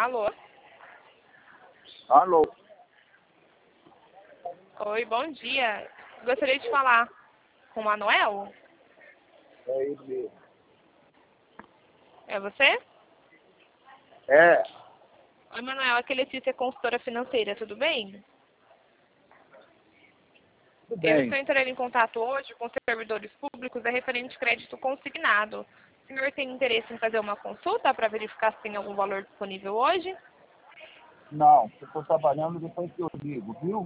Alô? Alô? Oi, bom dia. Gostaria de falar com o Manuel? É ele mesmo. É você? É, Oi, Manuel. Aqui é Letícia, consultora financeira, tudo bem? tudo Eu bem. estou entrando em contato hoje com servidores públicos referente crédito consignado. O senhor tem interesse em fazer uma consulta para verificar se tem algum valor disponível hoje? Não, eu estou trabalhando, depois que eu ligo, viu?